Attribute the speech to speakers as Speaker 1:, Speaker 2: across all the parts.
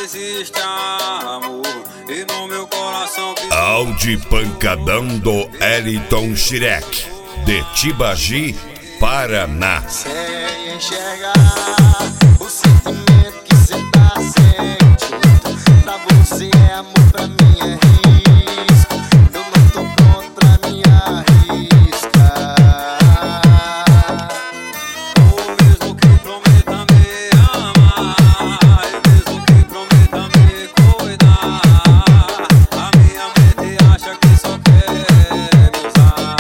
Speaker 1: existe amor e no meu coração
Speaker 2: Audi Pancadão do Eliton Shrek, de Tibagi, Paraná.
Speaker 1: sem enxergar o sentimento que cê tá sentindo. Pra você é amor, pra mim é risco. Eu não tô pronto pra me arriscar. Ou mesmo que prometa me amar, e mesmo que prometa me cuidar, a minha mente acha que só quer me usar.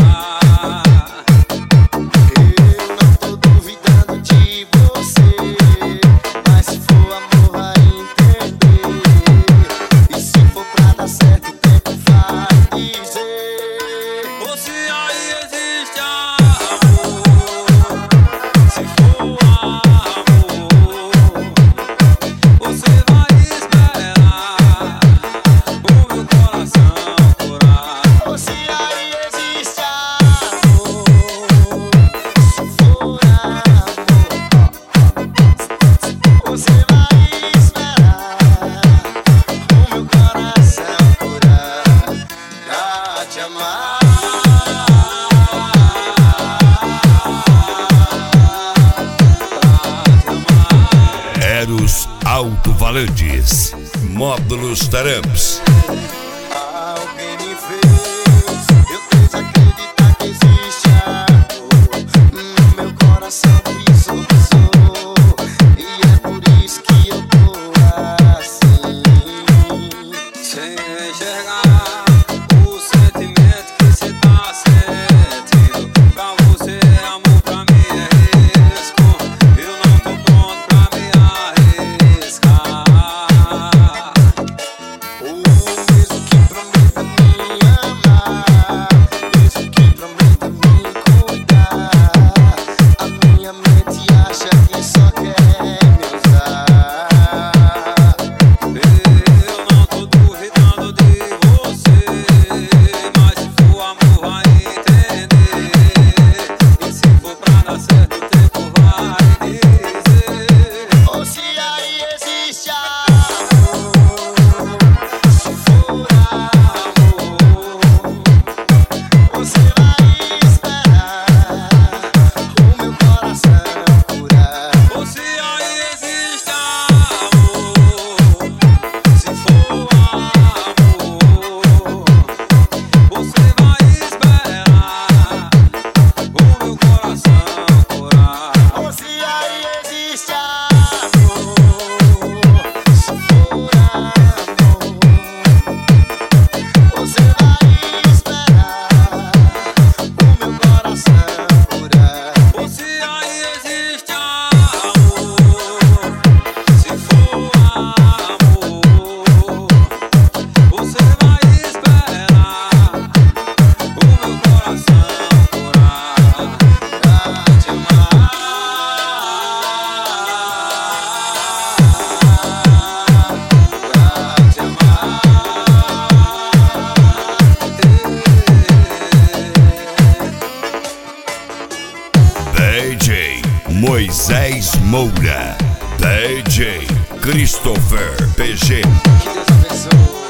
Speaker 1: Eu não tô duvidando de você, mas se for amor vai entender. E se for pra dar certo, o tempo vai dizer. Ou se aí existe amor, se for amor, você vai esperar o meu coração curar. Ou se aí existe amor, se for amor, você vai esperar o meu coração curar pra te amar.
Speaker 2: Eros Alto-Valantes, Módulos Taramps.
Speaker 1: Alguém me fez eu desacreditar que existe amor. No meu coração pisou. E é por isso que eu tô assim, sem enxergar o sentimento que cê tá sentindo. Pra você é amor, pra mim é risco. Eu não tô pronto pra me arriscar. Ou mesmo que prometa me amar, mesmo que prometa me cuidar, a minha mente acha que só quer me usar. Eu não tô duvidando de você, mas se for amor vai entender. E se for pra dar certo, o tempo vai dizer. Ou se aí existe amor, se for amor, você vai esperar o meu coração curar. Ou se aí existe amor, se for amor, você vai esperar o meu coração curar. Ou se aí existe amor, se for amor, você vai esperar o meu coração curar. Ou se aí existe amor, se for amor, você vai esperar o meu coração curar pra te amar. Pra te amar.
Speaker 2: DJ Moisés Moura, DJ Christopher PG.
Speaker 1: Que Deus abençoe.